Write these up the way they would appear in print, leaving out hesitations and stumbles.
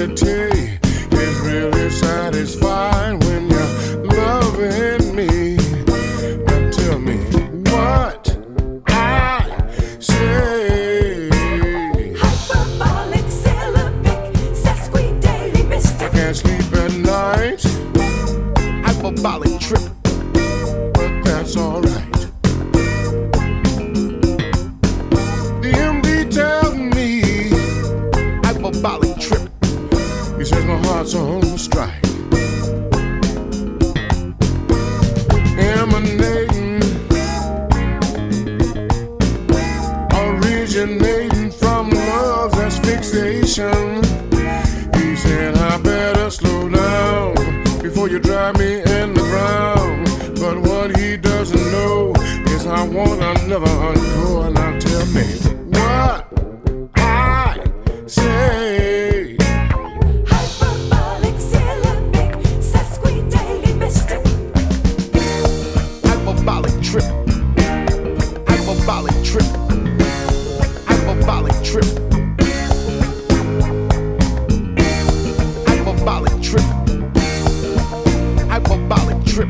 infinity is really satisfying when you're loving me. Now tell me what I say. Hyperbolic, syllabic, sesquidaily, mystic. I can't sleep at night. Hyperbolic trip, But that's alright. The MD tells me, hyperbolic trip, he says my heart's on strike. Emanating, originating from love's asphyxiation. He said I better slow down before you drive me in the ground. But what he doesn't know is I want another encore. Now tell me what I say. Hyperbolic, syllabic, sesquidaily, mystic. hyperbolic trip, hyperbolic trip, hyperbolic trip, hyperbolic trip, hyperbolic trip.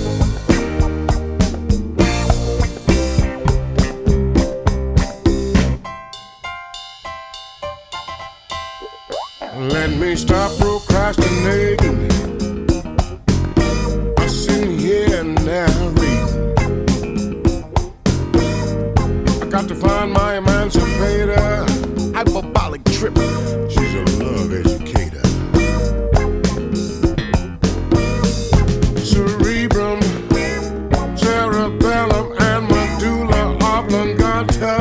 Let me stop procrastinating. I sit here narrating. I got to find my emancipator. Hyperbolic trip, She's a love educator. Cerebrum, cerebellum, and medulla oblongata.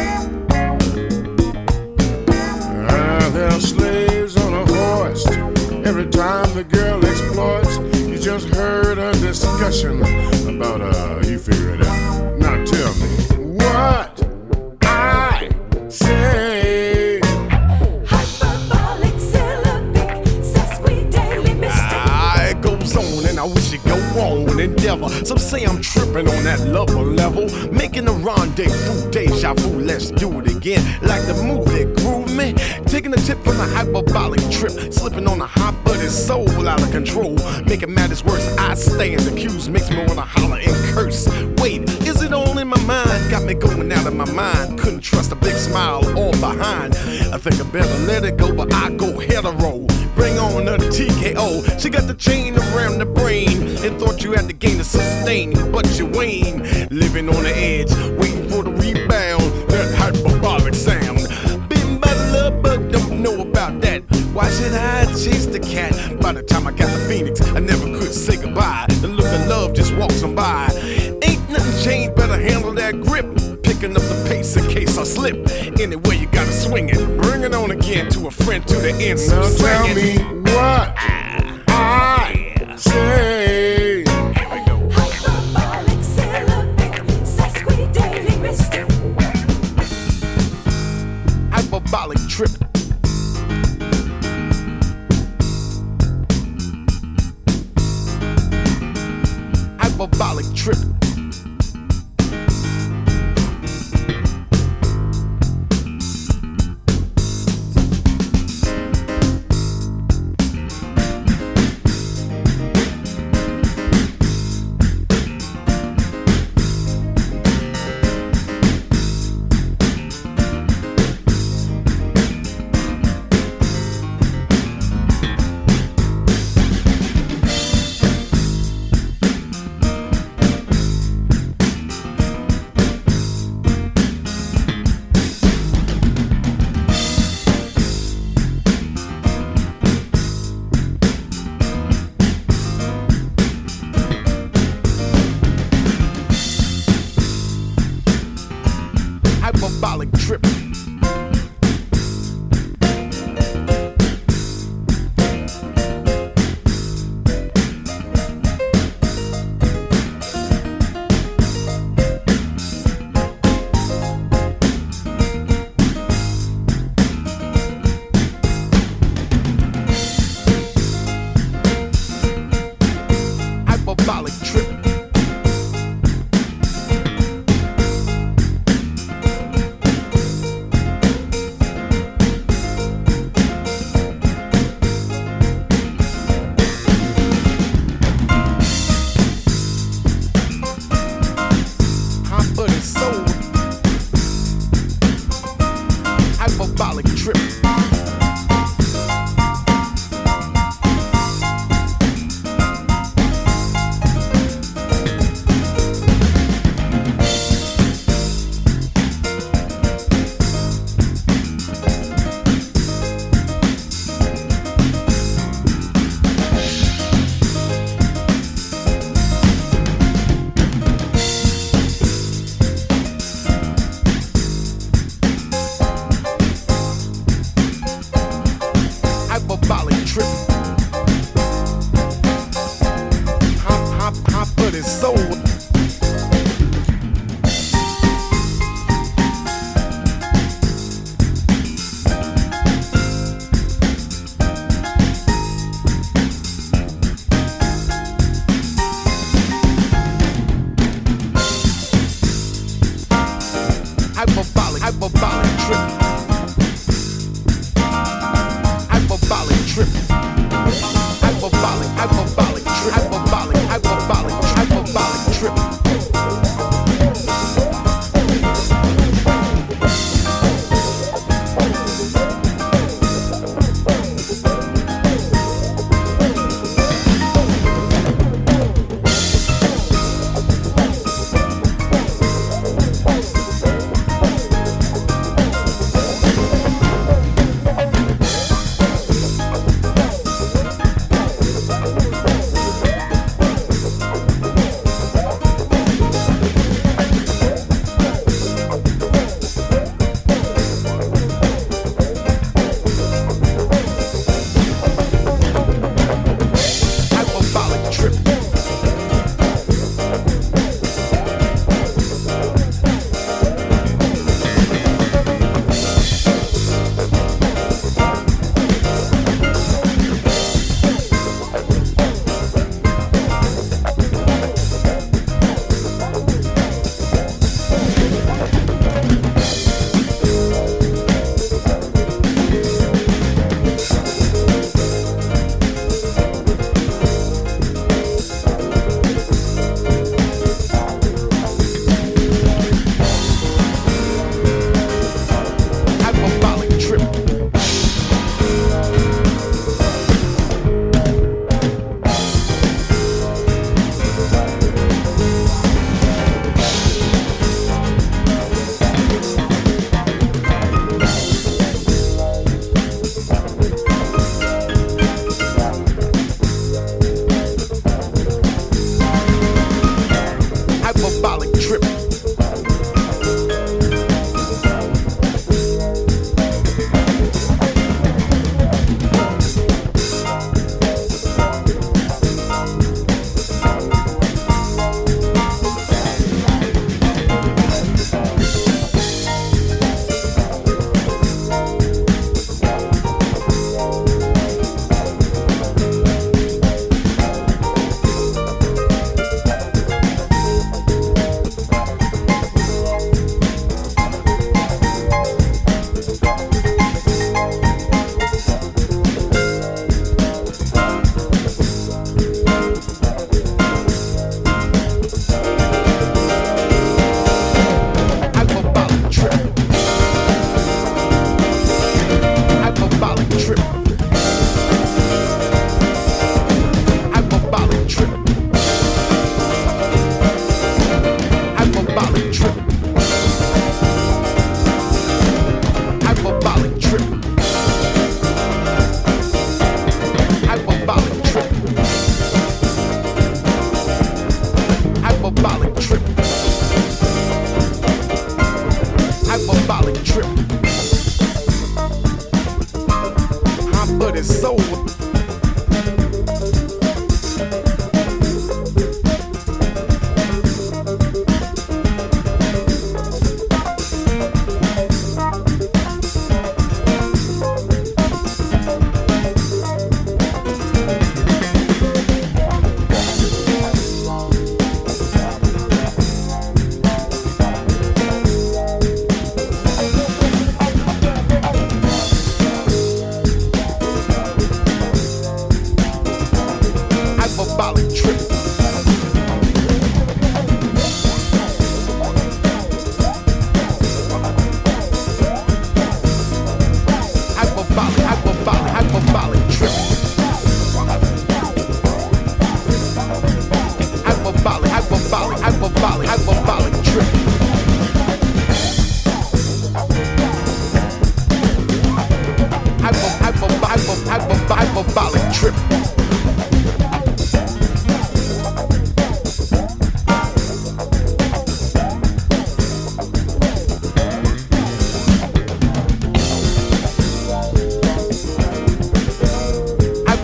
They're slaves on a horse. Every time the girl exploits, you just heard a discussion about you figure it out. Now tell me what I say. Hyperbolic, syllabic, sesquidaily, mystic. it goes on and I wish it go on. Endeavor, some say I'm tripping on that lover level, making a rendezvous, deja vu. Let's do it again, like the move that groove me. Taking a tip from the hyperbolic trip, slipping on a hot but it's soul out of control. Making matters worse, I stand accused, makes me wanna holler and curse. Wait, is it all in my mind? Got me going out of my mind. Couldn't trust a big smile all behind. I think I better let it go, but I go hetero. Bring on the TKO. She got the chain around the brain and thought you had to gain the sustain, but you ain't. Living on the edge, waiting for the rebound. That hyperbolic sound. Been by love, but don't know about that. Why should I chase the cat? By the time I got the Phoenix, I never could say goodbye. The look of love just walks on by. Ain't nothing changed, better handle that grip. Picking up the pace in case I slip. Anyway, you gotta swing it. Bring it on again to a friend to the end. So Now tell sing me it. what I say. Here we go. Hyperbolic, syllabic, sesquidaily, mystic. Hyperbolic trip. Hyperbolic trip. trip. Hot but it's soul. Hyperbolic trip. Hyperbolic trip. Hyperbolic trip. Hyperbolic trip.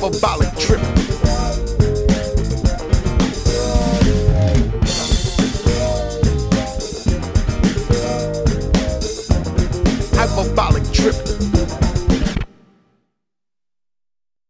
hyperbolic trip.